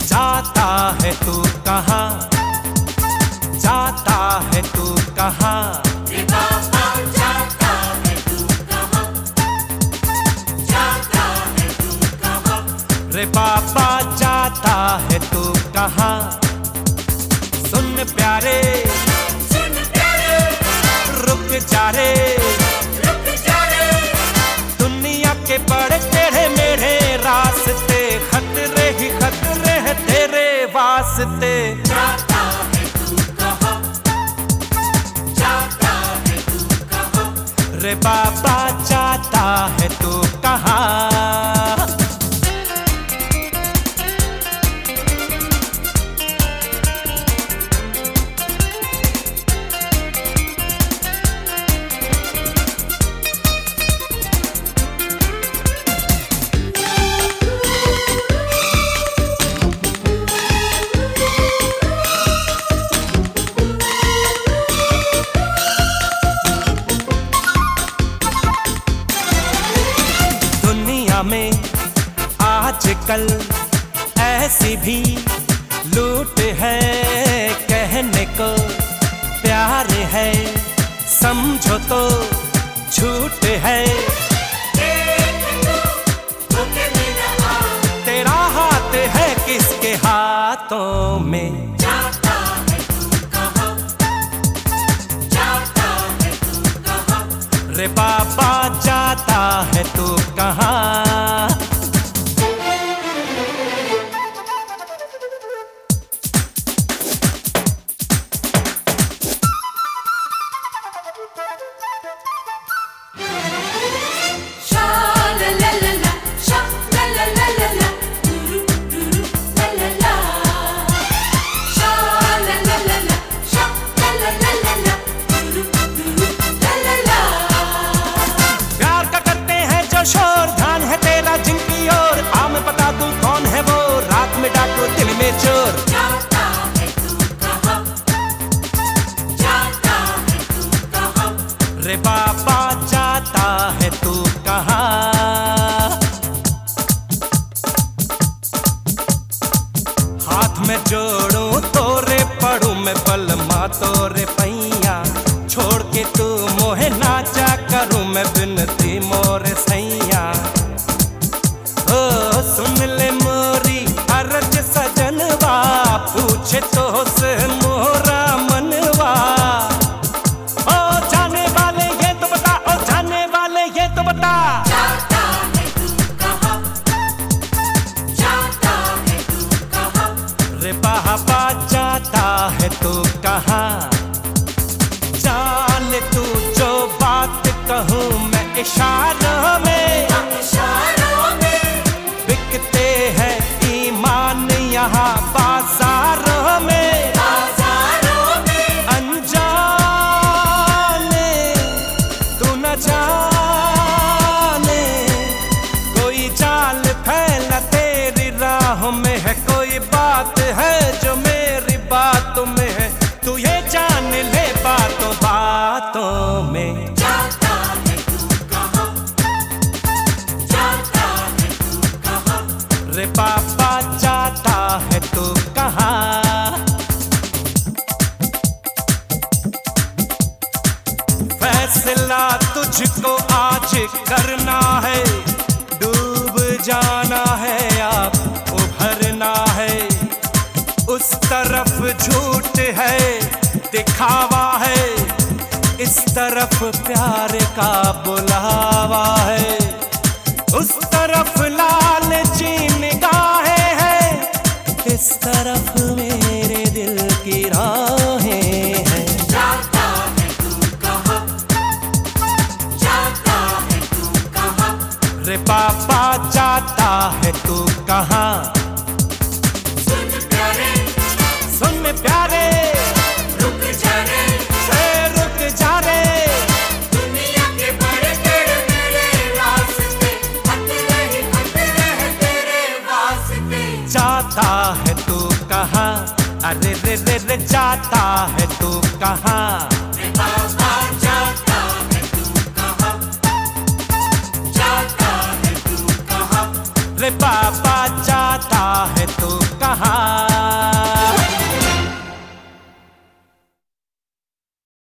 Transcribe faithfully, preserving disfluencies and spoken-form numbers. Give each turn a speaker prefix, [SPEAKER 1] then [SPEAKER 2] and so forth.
[SPEAKER 1] जाता है तू कहाँ, जाता है तू कहाँ,
[SPEAKER 2] रे बाबा जाता है तू कहाँ, जाता है तू कहाँ,
[SPEAKER 1] रे बाबा जाता है तू कहाँ। सुन प्यारे
[SPEAKER 2] सुन प्यारे
[SPEAKER 1] रुक जा रे,
[SPEAKER 2] रुक जा रे,
[SPEAKER 1] दुनिया के बड़े टेढ़े मेढ़े रास्ते, खतरे ही खतरे हैं तेरे वास्ते।
[SPEAKER 2] जाता है तू कहाँ, जाता है तू कहाँ,
[SPEAKER 1] रे बाबा जाता है तू कहाँ। में आजकल ऐसी भी लूट है, कहने को प्यार है समझो तो झूठ है। तेरा हाथ है किसके हाथों में,
[SPEAKER 2] जाता है तू कहाँ, जाता है तू कहाँ,
[SPEAKER 1] रे बाबा जाता है तू कहाँ। शोर ध्यान है तेरा जिनकी ओर, आ मैं बता दूं कौन है वो, रात में डाकू दिल में चोर।
[SPEAKER 2] जाता है तू कहाँ, जाता है तू कहाँ,
[SPEAKER 1] रे बाबा जाता है तू कहाँ। हाथ में जोड़ूं तोरे पढ़ूं मैं बलमा तोरे पैया, छोड़ के तू मोहे नाचा करूं मैं बिनती मोरे सैया। ओ सुन ले मोरी अरज सजनवा, पूछे तो से मोरा मनवा। ओ जाने वाले ये तो बता, ओ जाने वाले ये तो बता,
[SPEAKER 2] जाता है तू कहाँ, जाता है तू कहाँ,
[SPEAKER 1] रे बाबा जाता है तू कहाँ। जान तू जो बात कहूँ मैं इशारों में,
[SPEAKER 2] इशारों में
[SPEAKER 1] बिकते हैं ईमान यहाँ बाजारों में।
[SPEAKER 2] बाजारों में
[SPEAKER 1] अनजाने तू न जाने, कोई जाल फैला तेरी राह में है, कोई बात है जो मेरी बातों में है, तू ये जान ले बातों बातों में।
[SPEAKER 2] जाता है तू कहाँ, जाता है तू कहाँ,
[SPEAKER 1] रे बाबा जाता है तू कहाँ। फैसला तुझको आज करना है, डूब जाना है आप उभरना है। उस तरफ झूठ है दिखावा है, इस तरफ प्यार का बुलावा है। उस तरफ लालची निगाहें हैं, इस तरफ मेरे दिल की राहें हैं।
[SPEAKER 2] जाता है तू कहाँ, जाता है तू कहाँ,
[SPEAKER 1] रे बाबा जाता है तू कहाँ।
[SPEAKER 2] सुन प्यारे
[SPEAKER 1] सुन प्यारे
[SPEAKER 2] रुक जा रे,
[SPEAKER 1] ए रुक जा रे,
[SPEAKER 2] दुनिया के बड़े टेढ़े मेढ़े रास्ते, खतरे ही खतरे हैं तेरे वास्ते।
[SPEAKER 1] जाता है तू कहाँ, अरे रे रे रे जाता है तू कहाँ।
[SPEAKER 2] रे बाबा जाता है तू कहाँ, जाता है तू कहाँ,
[SPEAKER 1] रे बाबा जाता है तू कहाँ। हाल।